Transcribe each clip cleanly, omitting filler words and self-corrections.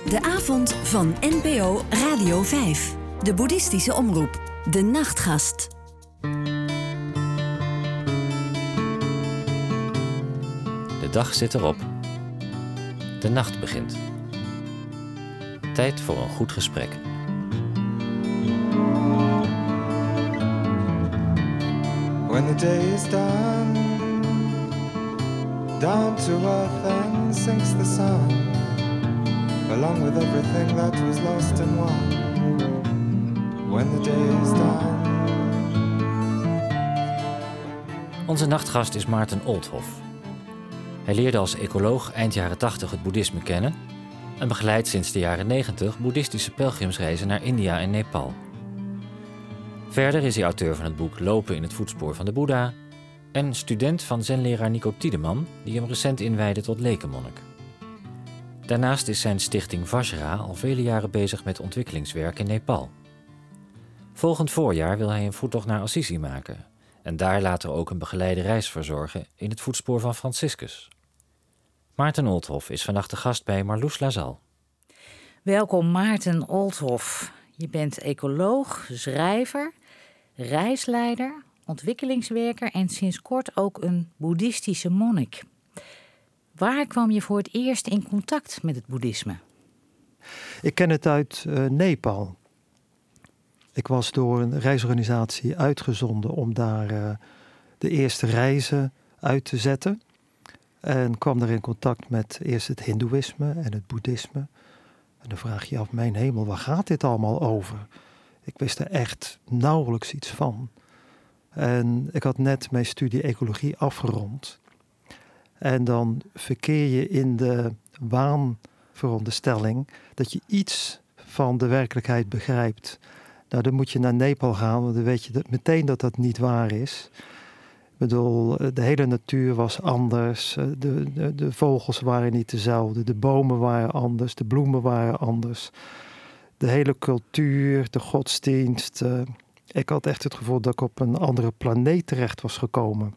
De avond van NPO Radio 5. De boeddhistische omroep. De Nachtgast. De dag zit erop. De nacht begint. Tijd voor een goed gesprek. When the day is done, down to earth and sinks the sun, along with everything that was lost and won. When the day is done. Onze nachtgast is Maarten Olthoff. Hij leerde als ecoloog eind jaren 80 het boeddhisme kennen en begeleidt sinds de jaren 90 boeddhistische pelgrimsreizen naar India en Nepal. Verder is hij auteur van het boek Lopen in het voetspoor van de Boeddha en student van zenleraar Nico Tiedeman, die hem recent inwijdde tot lekenmonnik. Daarnaast is zijn stichting Vajra al vele jaren bezig met ontwikkelingswerk in Nepal. Volgend voorjaar wil hij een voettocht naar Assisi maken en daar later ook een begeleide reis verzorgen in het voetspoor van Franciscus. Maarten Olthoff is vannacht de gast bij Marloes Lazal. Welkom Maarten Olthoff. Je bent ecoloog, schrijver, reisleider, ontwikkelingswerker en sinds kort ook een boeddhistische monnik. Waar kwam je voor het eerst in contact met het boeddhisme? Ik ken het uit Nepal. Ik was door een reisorganisatie uitgezonden om daar de eerste reizen uit te zetten. En kwam daar in contact met eerst het hindoeïsme en het boeddhisme. En dan vraag je je af, mijn hemel, waar gaat dit allemaal over? Ik wist er echt nauwelijks iets van. En ik had net mijn studie ecologie afgerond. En dan verkeer je in de waanveronderstelling dat je iets van de werkelijkheid begrijpt. Nou, dan moet je naar Nepal gaan, want dan weet je meteen dat dat niet waar is. Ik bedoel, de hele natuur was anders. De vogels waren niet dezelfde. De bomen waren anders. De bloemen waren anders. De hele cultuur, de godsdienst. Ik had echt het gevoel dat ik op een andere planeet terecht was gekomen.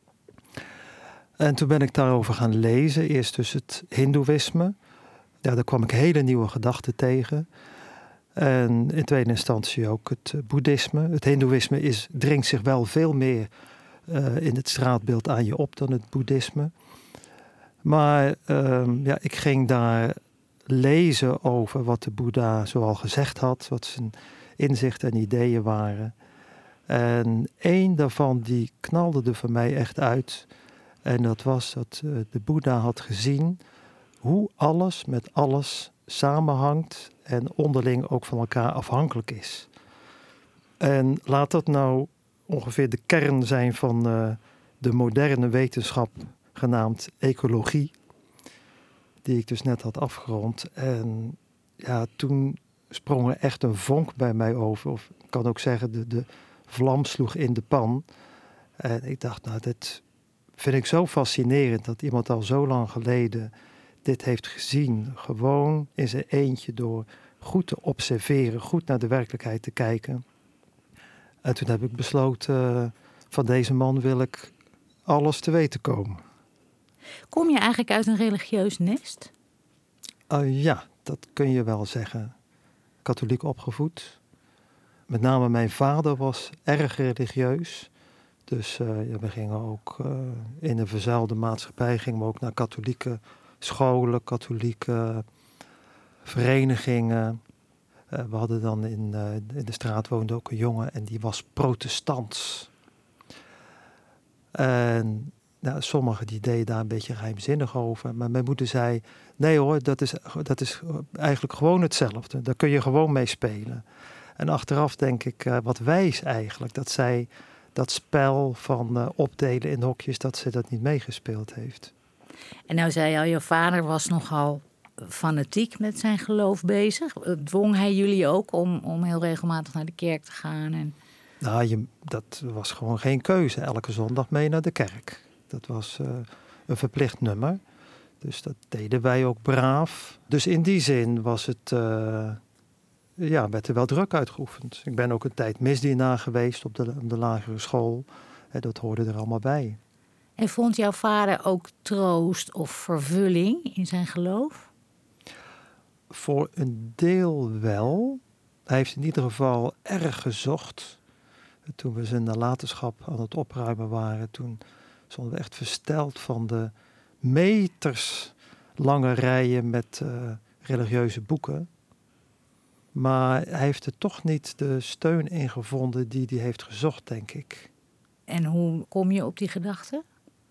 En toen ben ik daarover gaan lezen. Eerst dus het hindoeïsme. Ja, daar kwam ik hele nieuwe gedachten tegen. En in tweede instantie ook het boeddhisme. Het hindoeïsme dringt zich wel veel meer in het straatbeeld aan je op dan het boeddhisme. Maar ik ging daar lezen over wat de Boeddha zoal gezegd had, wat zijn inzichten en ideeën waren. En één daarvan die knalde er voor mij echt uit. En dat was dat de Boeddha had gezien hoe alles met alles samenhangt en onderling ook van elkaar afhankelijk is. En laat dat nou ongeveer de kern zijn van de moderne wetenschap genaamd ecologie, die ik dus net had afgerond. En ja, toen sprong er echt een vonk bij mij over. Of ik kan ook zeggen, de vlam sloeg in de pan. En ik dacht, nou, dit vind ik zo fascinerend dat iemand al zo lang geleden dit heeft gezien. Gewoon in zijn eentje door goed te observeren, goed naar de werkelijkheid te kijken. En toen heb ik besloten, van deze man wil ik alles te weten komen. Kom je eigenlijk uit een religieus nest? Ja, dat kun je wel zeggen. Katholiek opgevoed. Met name mijn vader was erg religieus. Dus we gingen ook in een verzuilde maatschappij, gingen we ook naar katholieke scholen, katholieke verenigingen. We hadden dan in de straat woonde ook een jongen en die was protestants. En nou, sommigen die deden daar een beetje geheimzinnig over. Maar mijn moeder zei, nee hoor, dat is eigenlijk gewoon hetzelfde. Daar kun je gewoon mee spelen. En achteraf denk ik, wat wijs eigenlijk, dat zij dat spel van opdelen in hokjes, dat ze dat niet meegespeeld heeft. En nou zei je al, je vader was nogal fanatiek met zijn geloof bezig. Dwong hij jullie ook om heel regelmatig naar de kerk te gaan? En... Nou, dat was gewoon geen keuze. Elke zondag mee naar de kerk. Dat was een verplicht nummer. Dus dat deden wij ook braaf. Dus in die zin was het, werd er wel druk uitgeoefend. Ik ben ook een tijd misdienaar geweest op de lagere school. Dat hoorde er allemaal bij. En vond jouw vader ook troost of vervulling in zijn geloof? Voor een deel wel. Hij heeft in ieder geval erg gezocht. Toen we zijn nalatenschap aan het opruimen waren, toen stonden we echt versteld van de meters lange rijen met religieuze boeken. Maar hij heeft er toch niet de steun in gevonden die hij heeft gezocht, denk ik. En hoe kom je op die gedachte?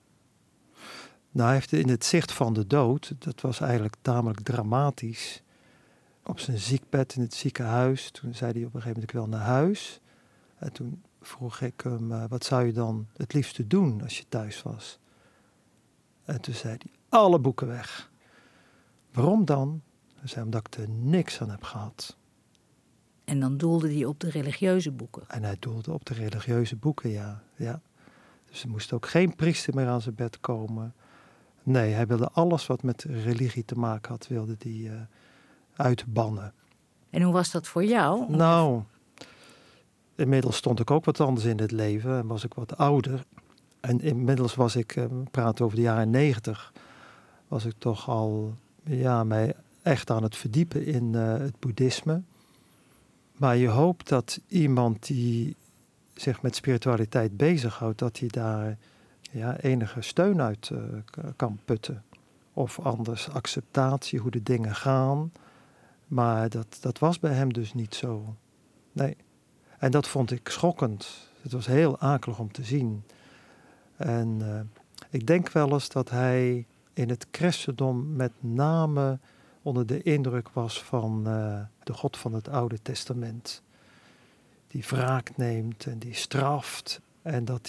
Nou, hij heeft in het zicht van de dood, dat was eigenlijk tamelijk dramatisch. Op zijn ziekbed in het ziekenhuis, toen zei hij op een gegeven moment, ik wil naar huis. En toen vroeg ik hem, wat zou je dan het liefste doen als je thuis was? En toen zei hij, alle boeken weg. Waarom dan? Hij zei, omdat ik er niks aan heb gehad. En dan doelde hij op de religieuze boeken. En hij doelde op de religieuze boeken, ja. Dus er moest ook geen priester meer aan zijn bed komen. Nee, hij wilde alles wat met religie te maken had, wilde hij uitbannen. En hoe was dat voor jou? Nou, inmiddels stond ik ook wat anders in het leven en was ik wat ouder. En inmiddels was ik, we praten over de jaren 90, was ik toch al mij echt aan het verdiepen in het boeddhisme. Maar je hoopt dat iemand die zich met spiritualiteit bezighoudt, dat hij daar enige steun uit kan putten. Of anders acceptatie, hoe de dingen gaan. Maar dat was bij hem dus niet zo. Nee. En dat vond ik schokkend. Het was heel akelig om te zien. En ik denk wel eens dat hij in het christendom met name onder de indruk was van de God van het Oude Testament. Die wraak neemt en die straft. En dat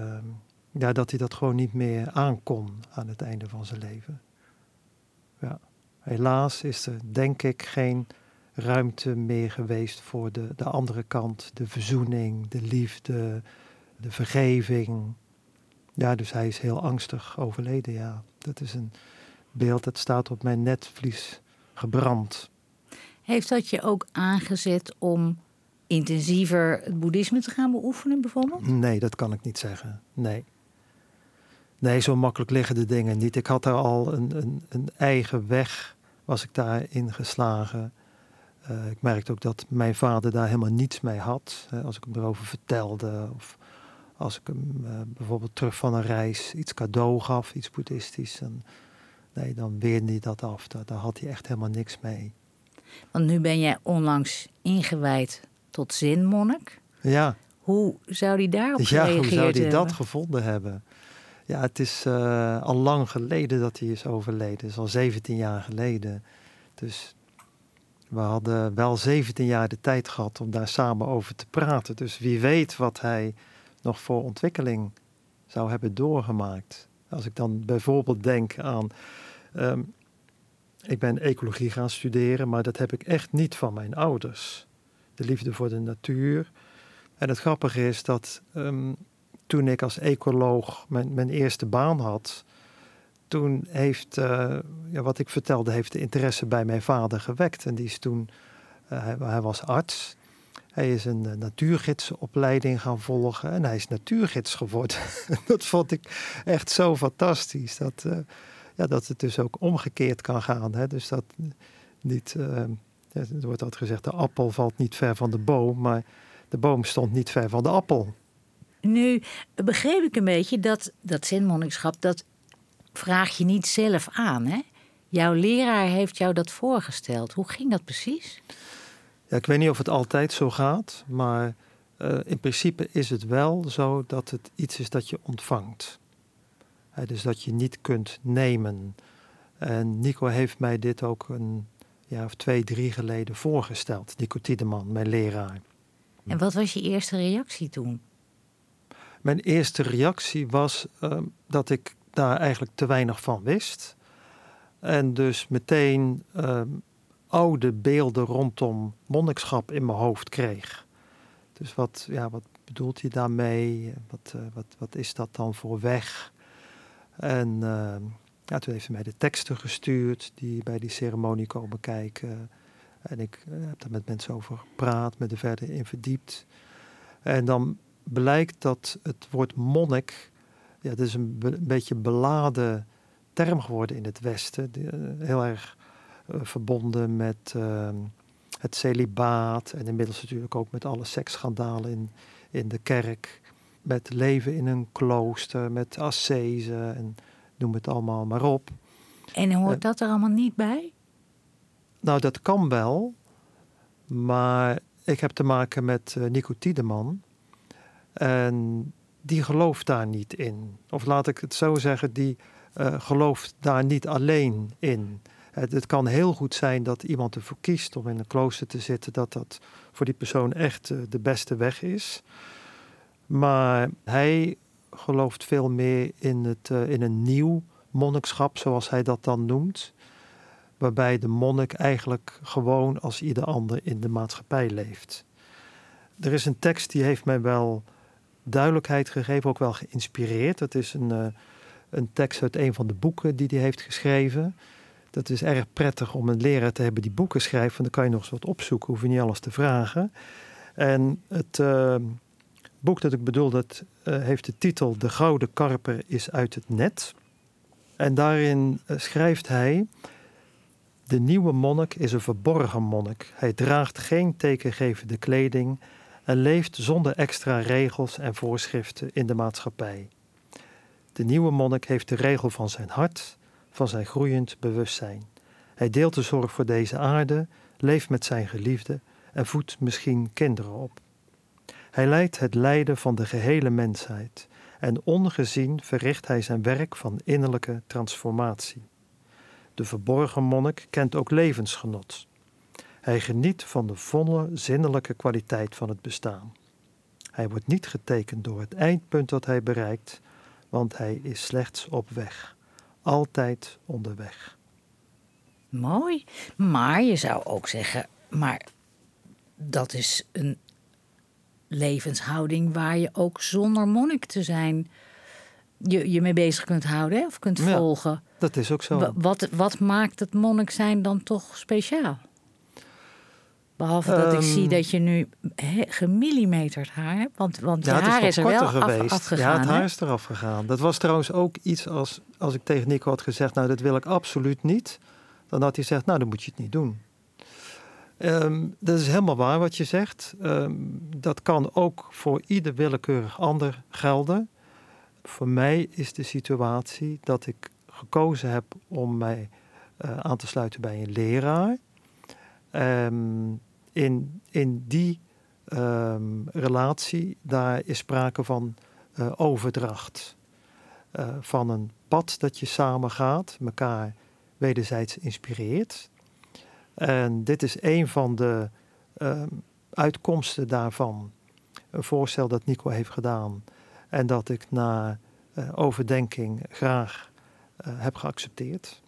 hij dat gewoon niet meer aankon aan het einde van zijn leven. Ja. Helaas is er, denk ik, geen ruimte meer geweest voor de andere kant. De verzoening, de liefde, de vergeving. Ja, dus hij is heel angstig overleden, ja. Dat is een beeld, dat staat op mijn netvlies gebrand. Heeft dat je ook aangezet om intensiever het boeddhisme te gaan beoefenen, bijvoorbeeld? Nee, dat kan ik niet zeggen. Nee, zo makkelijk liggen de dingen niet. Ik had daar al een eigen weg, was ik daarin geslagen. Ik merkte ook dat mijn vader daar helemaal niets mee had. Als ik hem erover vertelde of als ik hem bijvoorbeeld terug van een reis iets cadeau gaf, iets boeddhistisch. Dan weerde hij dat af. Daar had hij echt helemaal niks mee. Want nu ben jij onlangs ingewijd tot zenmonnik. Ja. Hoe zou die daarop gereageerd hebben? Hoe zou hij dat gevonden hebben? Ja, het is al lang geleden dat hij is overleden. Het is al 17 jaar geleden. Dus we hadden wel 17 jaar de tijd gehad om daar samen over te praten. Dus wie weet wat hij nog voor ontwikkeling zou hebben doorgemaakt. Als ik dan bijvoorbeeld denk aan... ik ben ecologie gaan studeren, maar dat heb ik echt niet van mijn ouders. De liefde voor de natuur. En het grappige is dat toen ik als ecoloog mijn eerste baan had, toen heeft, wat ik vertelde, heeft de interesse bij mijn vader gewekt. En die is toen, hij was arts. Hij is een natuurgidsopleiding gaan volgen en hij is natuurgids geworden. Dat vond ik echt zo fantastisch. Dat het dus ook omgekeerd kan gaan. Hè? Dus dat niet, er wordt altijd gezegd, de appel valt niet ver van de boom, maar de boom stond niet ver van de appel. Nu begreep ik een beetje dat zenmonnikschap, dat vraag je niet zelf aan, hè? Jouw leraar heeft jou dat voorgesteld. Hoe ging dat precies? Ja, ik weet niet of het altijd zo gaat, maar in principe is het wel zo dat het iets is dat je ontvangt. Dus dat je niet kunt nemen. En Nico heeft mij dit ook een jaar of 2, 3 geleden voorgesteld. Nico Tiedeman, mijn leraar. En wat was je eerste reactie toen? Mijn eerste reactie was dat ik daar eigenlijk te weinig van wist. En dus meteen oude beelden rondom monnikschap in mijn hoofd kreeg. Dus wat bedoelt hij daarmee? Wat is dat dan voor weg? En toen heeft hij mij de teksten gestuurd die bij die ceremonie komen kijken. En ik heb daar met mensen over gepraat, me er verder in verdiept. En dan blijkt dat het woord monnik, dat is een beetje beladen term geworden in het Westen. Heel erg verbonden met het celibaat. En inmiddels natuurlijk ook met alle seksschandalen in de kerk. Met leven in een klooster, met ascese en noem het allemaal maar op. En hoort dat er allemaal niet bij? Nou, dat kan wel. Maar ik heb te maken met Nico Tiedeman. En die gelooft daar niet in. Of laat ik het zo zeggen, die gelooft daar niet alleen in. Het kan heel goed zijn dat iemand ervoor kiest om in een klooster te zitten, dat voor die persoon echt de beste weg is. Maar hij gelooft veel meer in een nieuw monnikschap, zoals hij dat dan noemt. Waarbij de monnik eigenlijk gewoon als ieder ander in de maatschappij leeft. Er is een tekst die heeft mij wel duidelijkheid gegeven, ook wel geïnspireerd. Dat is een tekst uit een van de boeken die hij heeft geschreven. Dat is erg prettig om een leraar te hebben die boeken schrijft. Want dan kan je nog eens wat opzoeken, hoef je niet alles te vragen. En het boek dat ik bedoel, dat heeft de titel De Gouden Karper is uit het net. En daarin schrijft hij: de nieuwe monnik is een verborgen monnik. Hij draagt geen tekengevende kleding en leeft zonder extra regels en voorschriften in de maatschappij. De nieuwe monnik heeft de regel van zijn hart, van zijn groeiend bewustzijn. Hij deelt de zorg voor deze aarde, leeft met zijn geliefde en voedt misschien kinderen op. Hij leidt het lijden van de gehele mensheid en ongezien verricht hij zijn werk van innerlijke transformatie. De verborgen monnik kent ook levensgenot. Hij geniet van de volle zinnelijke kwaliteit van het bestaan. Hij wordt niet getekend door het eindpunt dat hij bereikt, want hij is slechts op weg. Altijd onderweg. Mooi, maar je zou ook zeggen, maar dat is een levenshouding waar je ook zonder monnik te zijn je mee bezig kunt houden, hè? Of kunt volgen. Dat is ook zo. Wat maakt het monnik zijn dan toch speciaal? Behalve dat ik zie dat je nu gemillimeterd haar hebt. Want je haar is er wel afgegaan. Ja, het haar is eraf gegaan. Dat was trouwens ook iets als ik tegen Nico had gezegd, nou, dat wil ik absoluut niet. Dan had hij gezegd, nou, dan moet je het niet doen. Dat is helemaal waar wat je zegt. Dat kan ook voor ieder willekeurig ander gelden. Voor mij is de situatie dat ik gekozen heb om mij aan te sluiten bij een leraar. In die relatie, daar is sprake van overdracht. Van een pad dat je samen gaat, elkaar wederzijds inspireert. En dit is een van de uitkomsten daarvan. Een voorstel dat Nico heeft gedaan en dat ik na overdenking graag heb geaccepteerd.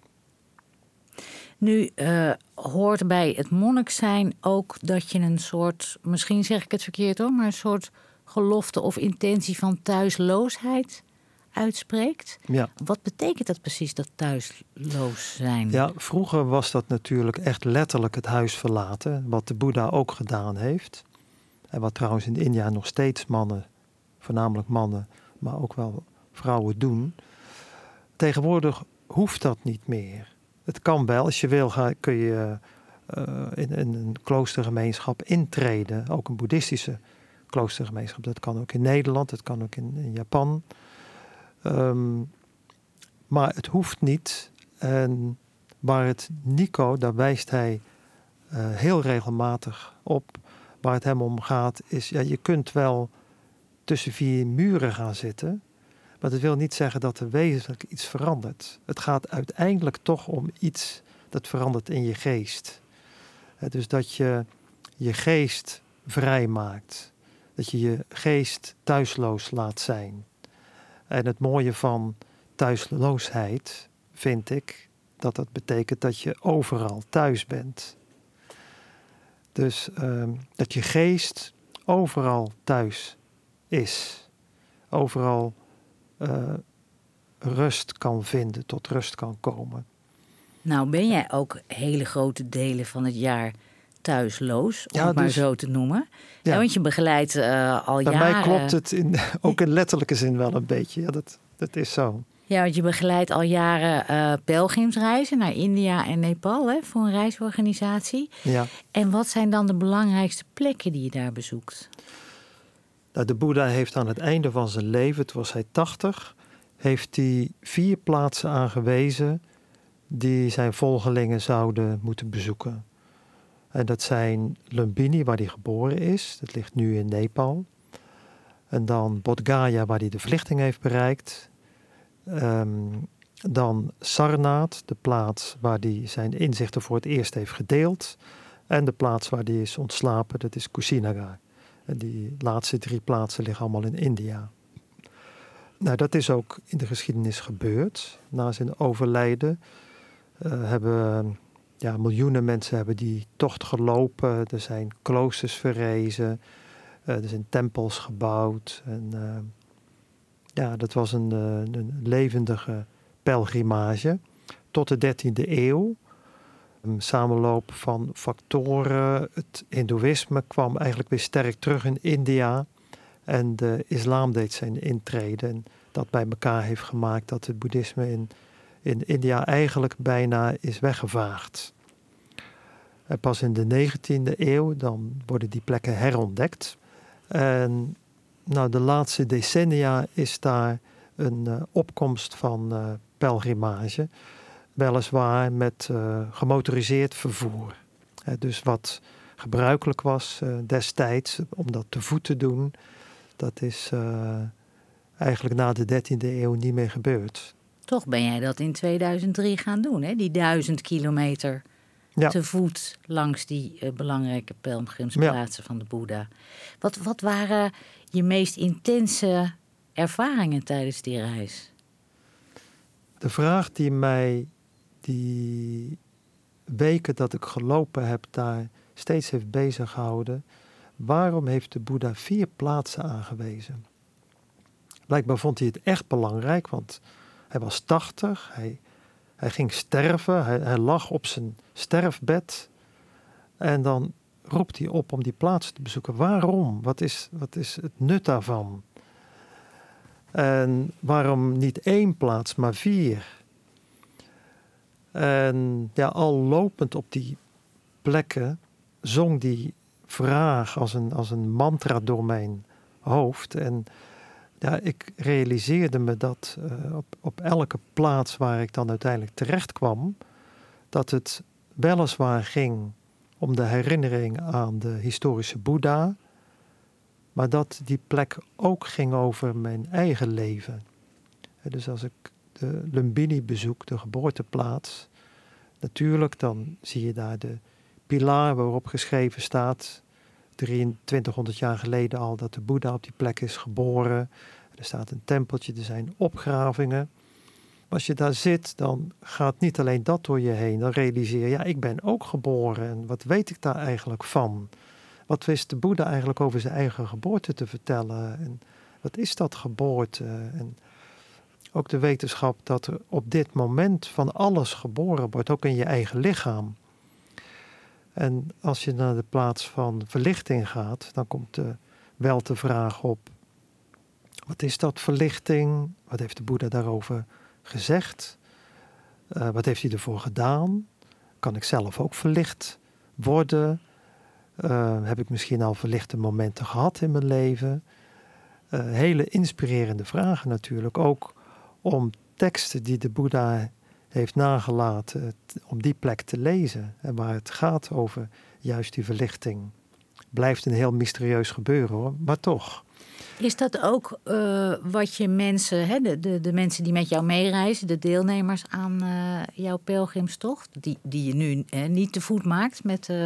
Nu hoort bij het monnik zijn ook dat je een soort, misschien zeg ik het verkeerd hoor, maar een soort gelofte of intentie van thuisloosheid uitspreekt. Ja. Wat betekent dat precies, dat thuisloos zijn? Ja, vroeger was dat natuurlijk echt letterlijk het huis verlaten, wat de Boeddha ook gedaan heeft. En wat trouwens in India nog steeds mannen, voornamelijk mannen, maar ook wel vrouwen doen. Tegenwoordig hoeft dat niet meer. Het kan wel, als je wil kun je in een kloostergemeenschap intreden. Ook een boeddhistische kloostergemeenschap. Dat kan ook in Nederland, dat kan ook in Japan. Maar het hoeft niet. En waar het Nico, daar wijst hij heel regelmatig op. Waar het hem om gaat is, ja, je kunt wel tussen 4 muren gaan zitten. Maar dat wil niet zeggen dat er wezenlijk iets verandert. Het gaat uiteindelijk toch om iets dat verandert in je geest. Dus dat je je geest vrij maakt. Dat je je geest thuisloos laat zijn. En het mooie van thuisloosheid vind ik dat betekent dat je overal thuis bent. Dus dat je geest overal thuis is. Overal rust kan vinden, tot rust kan komen. Nou ben jij ook hele grote delen van het jaar thuisloos, om het maar zo te noemen. Ja. Want je begeleidt al jaren... Bij mij klopt het ook in letterlijke zin wel een beetje. Ja, dat is zo. Ja, want je begeleidt al jaren pelgrimsreizen naar India en Nepal, hè, voor een reisorganisatie. Ja. En wat zijn dan de belangrijkste plekken die je daar bezoekt? Nou, de Boeddha heeft aan het einde van zijn leven, toen was hij 80, heeft hij 4 plaatsen aangewezen die zijn volgelingen zouden moeten bezoeken. En dat zijn Lumbini, waar hij geboren is. Dat ligt nu in Nepal. En dan Bodh Gaya, waar hij de verlichting heeft bereikt. Dan Sarnath, de plaats waar hij zijn inzichten voor het eerst heeft gedeeld. En de plaats waar hij is ontslapen, dat is Kushinagar. En die laatste 3 plaatsen liggen allemaal in India. Nou, dat is ook in de geschiedenis gebeurd. Na zijn overlijden miljoenen mensen hebben die tocht gelopen. Er zijn kloosters verrezen. Er zijn tempels gebouwd. En dat was een levendige pelgrimage. Tot de 13e eeuw. Een samenloop van factoren. Het Hindoeïsme kwam eigenlijk weer sterk terug in India. En de islam deed zijn intrede. En dat bij elkaar heeft gemaakt dat het boeddhisme in India eigenlijk bijna is weggevaagd. En pas in de 19e eeuw dan worden die plekken herontdekt. En de laatste decennia is daar een opkomst van pelgrimage. Weliswaar met gemotoriseerd vervoer. Dus wat gebruikelijk was destijds om dat te voet te doen, dat is eigenlijk na de 13e eeuw niet meer gebeurd. Toch ben jij dat in 2003 gaan doen, hè? Die 1000 kilometer te voet langs die belangrijke pelgrimsplaatsen van de Boeddha. Wat waren je meest intense ervaringen tijdens die reis? De vraag die mij die weken dat ik gelopen heb daar steeds heeft bezig gehouden: waarom heeft de Boeddha 4 plaatsen aangewezen? Blijkbaar vond hij het echt belangrijk, want hij was 80, hij ging sterven, hij lag op zijn sterfbed. En dan roept hij op om die plaatsen te bezoeken. Waarom? Wat is het nut daarvan? En waarom niet 1 plaats, maar 4? En al lopend op die plekken zong die vraag als een mantra door mijn hoofd. En ik realiseerde me dat op elke plaats waar ik dan uiteindelijk terecht kwam, dat het weliswaar ging om de herinnering aan de historische Boeddha, maar dat die plek ook ging over mijn eigen leven. Dus als ik de Lumbini bezoek, de geboorteplaats, natuurlijk dan zie je daar de pilaar waarop geschreven staat 2300 jaar geleden al dat de Boeddha op die plek is geboren. Er staat een tempeltje, er zijn opgravingen. Als je daar zit, dan gaat niet alleen dat door je heen. Dan realiseer je, ik ben ook geboren. En wat weet ik daar eigenlijk van? Wat wist de Boeddha eigenlijk over zijn eigen geboorte te vertellen? En wat is dat geboorte? En ook de wetenschap dat er op dit moment van alles geboren wordt, ook in je eigen lichaam. En als je naar de plaats van verlichting gaat, dan komt wel de vraag op: wat is dat verlichting? Wat heeft de Boeddha daarover gezegd? Wat heeft hij ervoor gedaan? Kan ik zelf ook verlicht worden? Heb ik misschien al verlichte momenten gehad in mijn leven? Hele inspirerende vragen natuurlijk. Ook om teksten die de Boeddha heeft nagelaten, om die plek te lezen. En waar het gaat over juist die verlichting. Blijft een heel mysterieus gebeuren hoor, maar toch. Is dat ook wat je mensen, de mensen die met jou meereizen, de deelnemers aan jouw pelgrimstocht, die je nu niet te voet maakt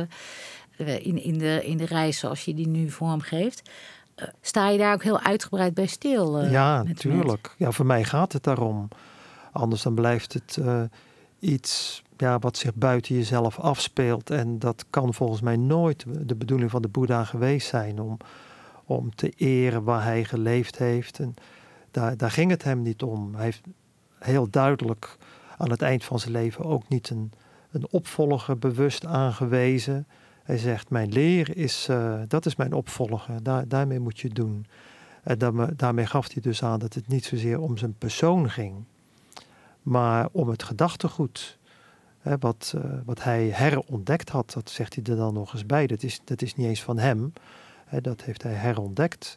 in de reis zoals je die nu vormgeeft, sta je daar ook heel uitgebreid bij stil? Ja, natuurlijk. Ja, voor mij gaat het daarom. Anders dan blijft het iets wat zich buiten jezelf afspeelt. En dat kan volgens mij nooit de bedoeling van de Boeddha geweest zijn om te eren waar hij geleefd heeft. En daar ging het hem niet om. Hij heeft heel duidelijk aan het eind van zijn leven ook niet een opvolger bewust aangewezen. Hij zegt, mijn leer dat is mijn opvolger. Daarmee moet je het doen. En daarmee gaf hij dus aan dat het niet zozeer om zijn persoon ging. maar om het gedachtegoed. Wat hij herontdekt had, dat zegt hij er dan nog eens bij. Dat is niet eens van hem. Dat heeft hij herontdekt.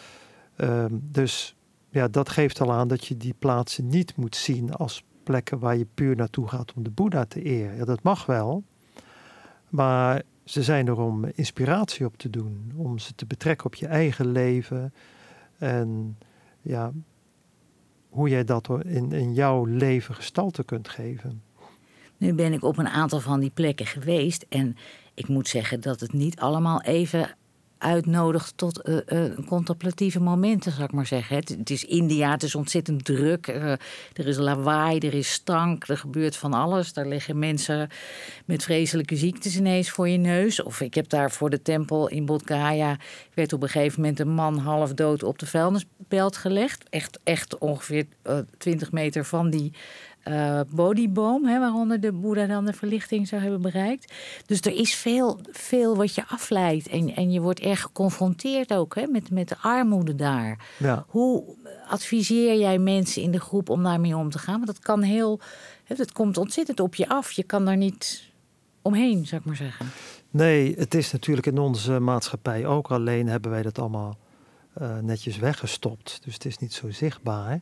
Dus ja, dat geeft al aan dat je die plaatsen niet moet zien als plekken waar je puur naartoe gaat om de Boeddha te eren. Ja, dat mag wel. Maar ze zijn er om inspiratie op te doen. Om ze te betrekken op je eigen leven. En ja, hoe jij dat in jouw leven gestalte kunt geven. Nu ben ik op een aantal van die plekken geweest. En ik moet zeggen dat het niet allemaal even uitnodigt tot contemplatieve momenten, zou ik maar zeggen. Het is India, het is ontzettend druk. Er is lawaai, er is stank, er gebeurt van alles. Daar liggen mensen met vreselijke ziektes ineens voor je neus. Of ik heb daar voor de tempel in Bodh Gaya, werd op een gegeven moment een man half dood op de vuilnisbelt gelegd. Echt ongeveer 20 meter van die Bodhiboom, waaronder de Boeddha dan de verlichting zou hebben bereikt. Dus er is veel wat je afleidt. En je wordt erg geconfronteerd ook met de armoede daar. Ja. Hoe adviseer jij mensen in de groep om daarmee om te gaan? Want dat kan dat komt ontzettend op je af. Je kan daar niet omheen, zou ik maar zeggen. Nee, het is natuurlijk in onze maatschappij ook. Alleen hebben wij dat allemaal netjes weggestopt. Dus het is niet zo zichtbaar.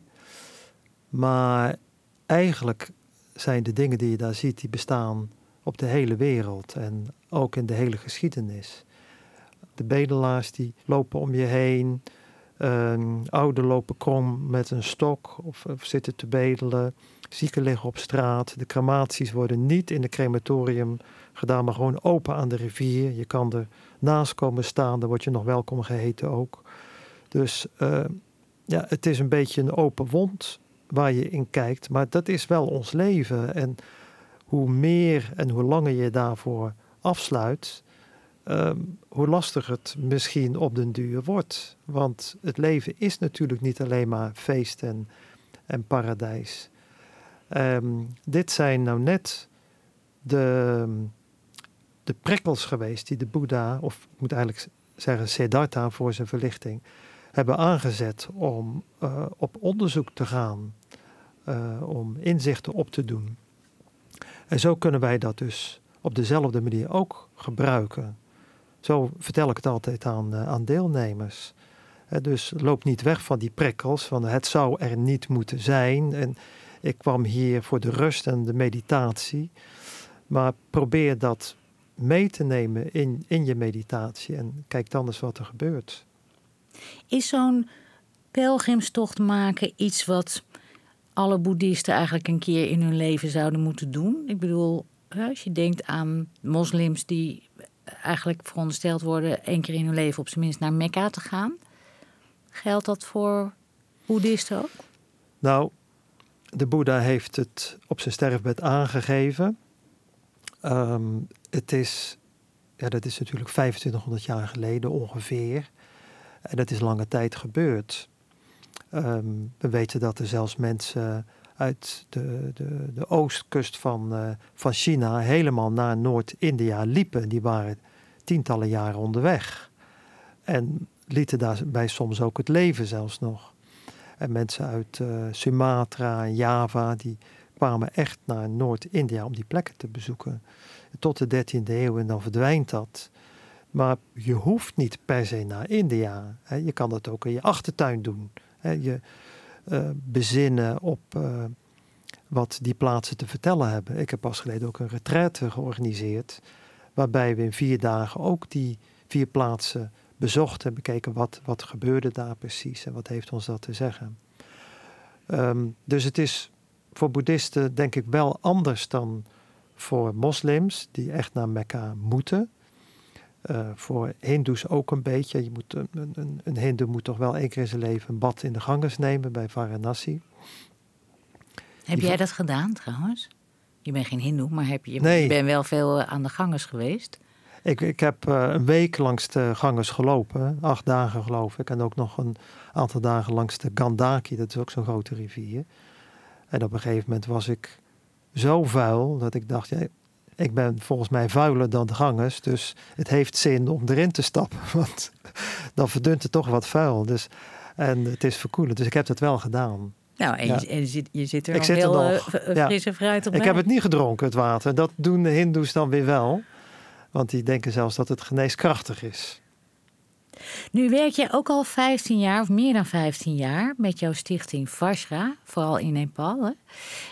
Maar eigenlijk zijn de dingen die je daar ziet, die bestaan op de hele wereld en ook in de hele geschiedenis. De bedelaars die lopen om je heen, ouderen lopen krom met een stok of zitten te bedelen, zieken liggen op straat. De crematies worden niet in een crematorium gedaan, maar gewoon open aan de rivier. Je kan er naast komen staan, dan word je nog welkom geheten ook. Dus ja, het is een beetje een open wond waar je in kijkt, maar dat is wel ons leven. En hoe meer en hoe langer je daarvoor afsluit, hoe lastiger het misschien op den duur wordt. Want het leven is natuurlijk niet alleen maar feest en paradijs. Dit zijn nou net de prikkels geweest die de Boeddha, of ik moet eigenlijk zeggen Siddhartha voor zijn verlichting, hebben aangezet om op onderzoek te gaan, om inzichten op te doen. En zo kunnen wij dat dus op dezelfde manier ook gebruiken. Zo vertel ik het altijd aan deelnemers. Dus loop niet weg van die prikkels, van het zou er niet moeten zijn. En ik kwam hier voor de rust en de meditatie. Maar probeer dat mee te nemen in je meditatie en kijk dan eens wat er gebeurt. Is zo'n pelgrimstocht maken iets wat alle boeddhisten eigenlijk een keer in hun leven zouden moeten doen? Ik bedoel, als je denkt aan moslims die eigenlijk verondersteld worden 1 keer in hun leven op zijn minst naar Mekka te gaan. Geldt dat voor boeddhisten ook? Nou, de Boeddha heeft het op zijn sterfbed aangegeven. Dat is natuurlijk 2500 jaar geleden ongeveer. En dat is lange tijd gebeurd. We weten dat er zelfs mensen uit de oostkust van China helemaal naar Noord-India liepen. Die waren tientallen jaren onderweg. En lieten daarbij soms ook het leven zelfs nog. En mensen uit Sumatra en Java, die kwamen echt naar Noord-India om die plekken te bezoeken. Tot de 13e eeuw en dan verdwijnt dat. Maar je hoeft niet per se naar India. Je kan dat ook in je achtertuin doen. Je bezinnen op wat die plaatsen te vertellen hebben. Ik heb pas geleden ook een retraite georganiseerd, waarbij we in 4 dagen ook die 4 plaatsen bezocht en bekeken wat gebeurde daar precies en wat heeft ons dat te zeggen. Dus het is voor boeddhisten denk ik wel anders dan voor moslims die echt naar Mekka moeten. Voor hindoes ook een beetje. Een hindoe moet toch wel 1 keer in zijn leven een bad in de Ganges nemen bij Varanasi. Heb jij dat gedaan trouwens? Je bent geen hindoe, maar je bent wel veel aan de Ganges geweest. Ik heb een week langs de Ganges gelopen, 8 dagen geloof ik. En ook nog een aantal dagen langs de Gandaki, dat is ook zo'n grote rivier. En op een gegeven moment was ik zo vuil dat ik dacht, ik ben volgens mij vuiler dan de Ganges. Dus het heeft zin om erin te stappen, want dan verdunt het toch wat vuil. En het is verkoelend, dus ik heb dat wel gedaan. Nou, en Ja. je zit er Ik nog zit er heel nog, ja. fris en fruitig bij. Ik heb het niet gedronken, het water. Dat doen de hindoes dan weer wel. Want die denken zelfs dat het geneeskrachtig is. Nu werk je ook al 15 jaar, of meer dan 15 jaar... met jouw stichting Vajra, vooral in Nepal. Hè?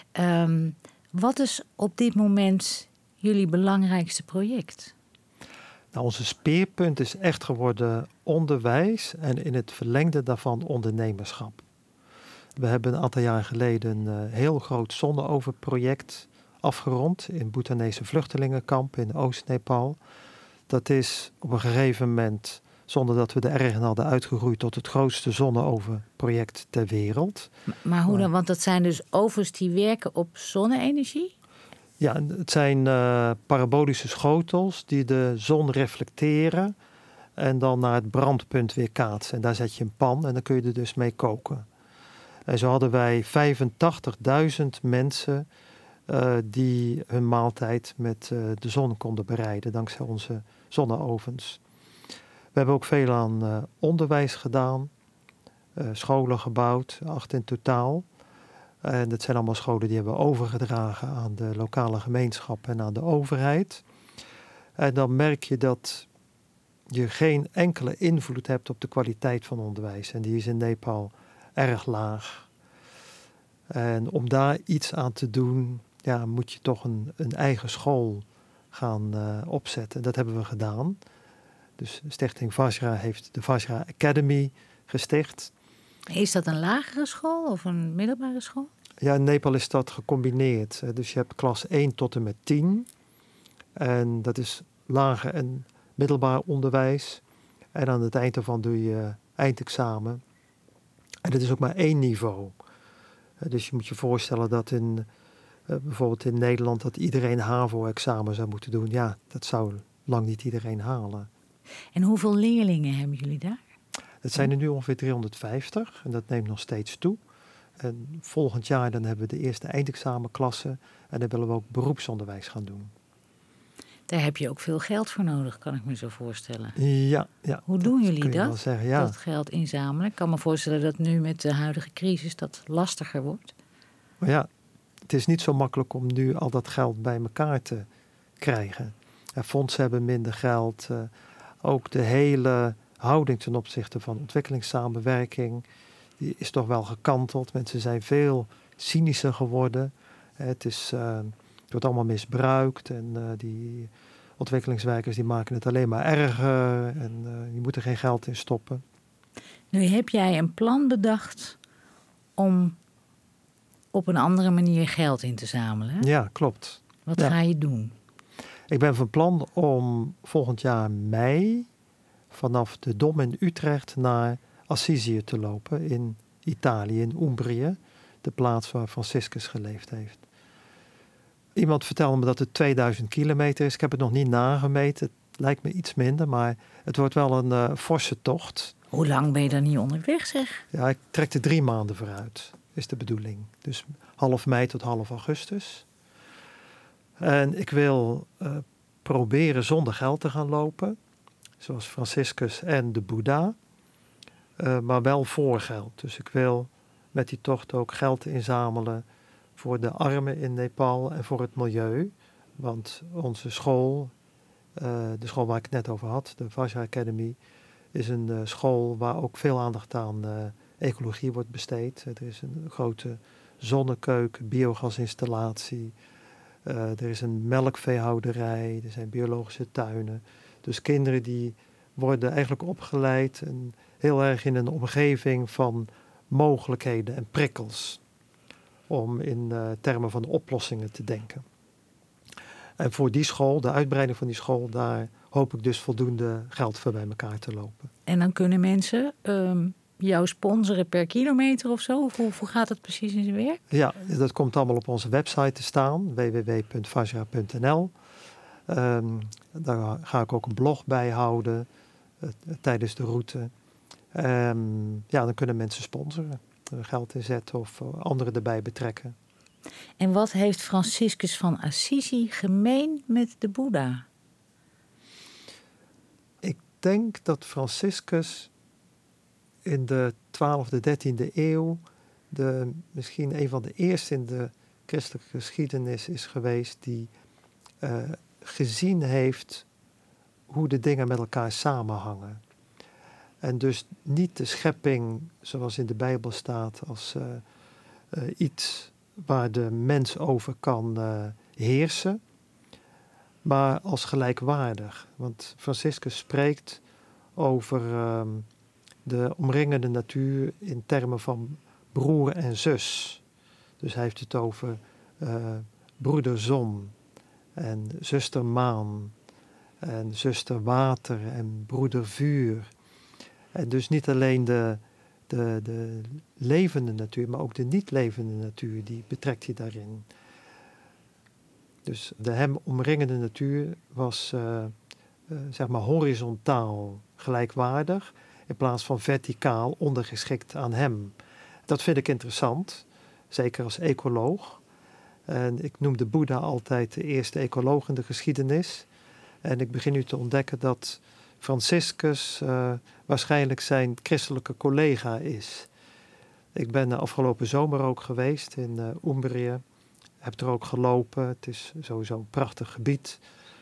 Wat is op dit moment jullie belangrijkste project? Nou, onze speerpunt is echt geworden onderwijs en in het verlengde daarvan ondernemerschap. We hebben een aantal jaar geleden een heel groot zonneovenproject afgerond in Bhutanese vluchtelingenkamp in Oost-Nepal. Dat is op een gegeven moment, zonder dat we de ergen hadden uitgegroeid, tot het grootste zonneovenproject ter wereld. Maar hoe dan? Want dat zijn dus ovens die werken op zonne-energie? Ja, het zijn parabolische schotels die de zon reflecteren en dan naar het brandpunt weer kaatsen. En daar zet je een pan en dan kun je er dus mee koken. En zo hadden wij 85.000 mensen die hun maaltijd met de zon konden bereiden dankzij onze zonneovens. We hebben ook veel aan onderwijs gedaan, scholen gebouwd, 8 in totaal. En dat zijn allemaal scholen die hebben we overgedragen aan de lokale gemeenschap en aan de overheid. En dan merk je dat je geen enkele invloed hebt op de kwaliteit van onderwijs. En die is in Nepal erg laag. En om daar iets aan te doen, ja, moet je toch een eigen school gaan opzetten. Dat hebben we gedaan. Dus Stichting Vajra heeft de Vajra Academy gesticht. Is dat een lagere school of een middelbare school? Ja, in Nepal is dat gecombineerd. Dus je hebt klas 1 tot en met 10. En dat is lager en middelbaar onderwijs. En aan het eind daarvan doe je eindexamen. En dat is ook maar 1 niveau. Dus je moet je voorstellen dat bijvoorbeeld in Nederland dat iedereen HAVO-examen zou moeten doen. Ja, dat zou lang niet iedereen halen. En hoeveel leerlingen hebben jullie daar? Het zijn er nu ongeveer 350 en dat neemt nog steeds toe. En volgend jaar dan hebben we de eerste eindexamenklassen en dan willen we ook beroepsonderwijs gaan doen. Daar heb je ook veel geld voor nodig, kan ik me zo voorstellen. Ja. Hoe doen jullie kun je wel dat? zeggen, ja. Dat geld inzamelen? Ik kan me voorstellen dat nu met de huidige crisis dat lastiger wordt. Maar ja, het is niet zo makkelijk om nu al dat geld bij elkaar te krijgen. Fondsen hebben minder geld. Ook de hele houding ten opzichte van ontwikkelingssamenwerking, die is toch wel gekanteld. Mensen zijn veel cynischer geworden. Het wordt allemaal misbruikt en die ontwikkelingswerkers die maken het alleen maar erger en je moet er geen geld in stoppen. Nu heb jij een plan bedacht om op een andere manier geld in te zamelen. Hè? Ja, klopt. Wat Ja. ga je doen? Ik ben van plan om volgend jaar mei vanaf de Dom in Utrecht naar Assisi te lopen in Italië, in Umbrië, de plaats waar Franciscus geleefd heeft. Iemand vertelde me dat het 2000 kilometer is. Ik heb het nog niet nagemeten. Het lijkt me iets minder, maar het wordt wel een forse tocht. Hoe lang ben je dan niet onderweg, zeg? Ja, ik trek er 3 maanden vooruit, is de bedoeling. Dus half mei tot half augustus. En ik wil proberen zonder geld te gaan lopen, zoals Franciscus en de Boeddha, maar wel voor geld. Dus ik wil met die tocht ook geld inzamelen voor de armen in Nepal en voor het milieu. Want onze school, de school waar ik het net over had, de Vajra Academy, is een school waar ook veel aandacht aan ecologie wordt besteed. Er is een grote zonnekeuken, biogasinstallatie. Er is een melkveehouderij, er zijn biologische tuinen. Dus kinderen die worden eigenlijk opgeleid en heel erg in een omgeving van mogelijkheden en prikkels. Om in termen van oplossingen te denken. En voor die school, de uitbreiding van die school, daar hoop ik dus voldoende geld voor bij elkaar te lopen. En dan kunnen mensen jou sponsoren per kilometer of zo? Of hoe gaat het precies in zijn werk? Ja, dat komt allemaal op onze website te staan, www.vajra.nl. Daar ga ik ook een blog bij houden tijdens de route. Ja, dan kunnen mensen sponsoren, geld inzetten of anderen erbij betrekken. En wat heeft Franciscus van Assisi gemeen met de Boeddha? Ik denk dat Franciscus in de 12e, 13e eeuw misschien een van de eerste in de christelijke geschiedenis is geweest die gezien heeft hoe de dingen met elkaar samenhangen. En dus niet de schepping, zoals in de Bijbel staat, als iets waar de mens over kan heersen, maar als gelijkwaardig. Want Franciscus spreekt over de omringende natuur in termen van broer en zus. Dus hij heeft het over broeder zon en zuster maan en zuster water en broeder vuur. En dus niet alleen de levende natuur, maar ook de niet-levende natuur, die betrekt hij daarin. Dus de hem omringende natuur was zeg maar horizontaal gelijkwaardig, in plaats van verticaal ondergeschikt aan hem. Dat vind ik interessant, zeker als ecoloog. En ik noem de Boeddha altijd de eerste ecoloog in de geschiedenis. En ik begin nu te ontdekken dat Franciscus waarschijnlijk zijn christelijke collega is. Ik ben de afgelopen zomer ook geweest in Umbrië. Heb er ook gelopen. Het is sowieso een prachtig gebied.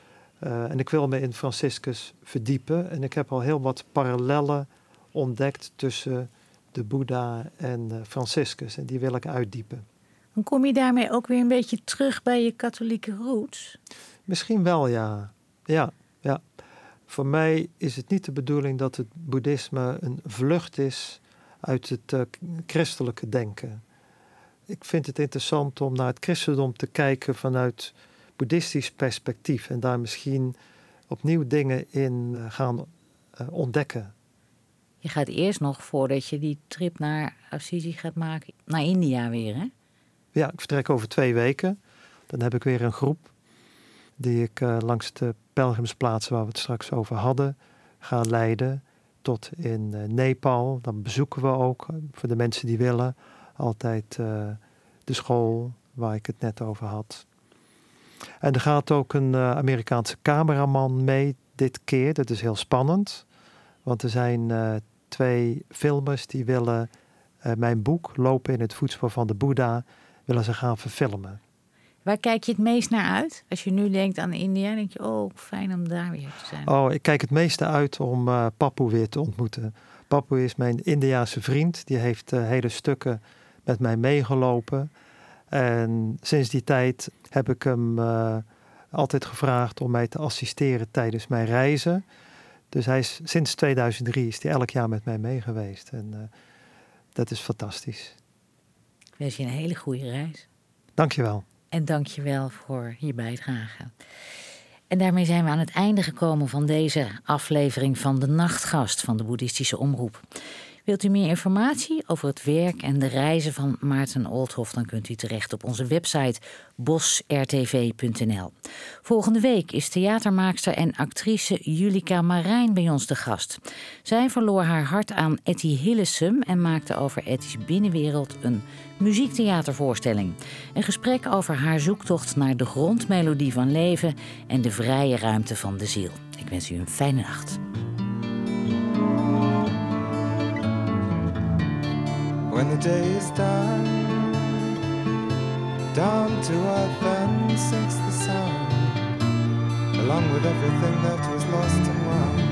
En ik wil me in Franciscus verdiepen. En ik heb al heel wat parallellen ontdekt tussen de Boeddha en Franciscus. En die wil ik uitdiepen. Dan kom je daarmee ook weer een beetje terug bij je katholieke roots? Misschien wel, ja. Ja. Voor mij is het niet de bedoeling dat het boeddhisme een vlucht is uit het christelijke denken. Ik vind het interessant om naar het christendom te kijken vanuit boeddhistisch perspectief en daar misschien opnieuw dingen in gaan ontdekken. Je gaat eerst nog, voordat je die trip naar Assisi gaat maken, naar India weer, hè? Ja, ik vertrek over 2 weken. Dan heb ik weer een groep die ik langs de pelgrimsplaatsen waar we het straks over hadden ga leiden tot in Nepal. Dan bezoeken we ook, voor de mensen die willen, altijd de school waar ik het net over had. En er gaat ook een Amerikaanse cameraman mee dit keer. Dat is heel spannend, want er zijn 2 filmers die willen mijn boek Lopen in het voetspoor van de Boeddha willen ze gaan verfilmen. Waar kijk je het meest naar uit? Als je nu denkt aan India, denk je, oh, fijn om daar weer te zijn. Oh, ik kijk het meeste uit om Pappu weer te ontmoeten. Pappu is mijn Indiase vriend. Die heeft hele stukken met mij meegelopen. En sinds die tijd heb ik hem altijd gevraagd om mij te assisteren tijdens mijn reizen. Dus sinds 2003 is hij elk jaar met mij mee geweest. En dat is fantastisch. Ik wens je een hele goede reis. Dank je wel. En dank je wel voor je bijdrage. En daarmee zijn we aan het einde gekomen van deze aflevering van De Nachtgast van de Boeddhistische Omroep. Wilt u meer informatie over het werk en de reizen van Maarten Olthoff, dan kunt u terecht op onze website bosrtv.nl. Volgende week is theatermaakster en actrice Julika Marijn bij ons te gast. Zij verloor haar hart aan Etty Hillesum en maakte over Etty's binnenwereld een muziektheatervoorstelling. Een gesprek over haar zoektocht naar de grondmelodie van leven en de vrije ruimte van de ziel. Ik wens u een fijne nacht. When the day is done, down to earth then sinks the sun, along with everything that was lost and won.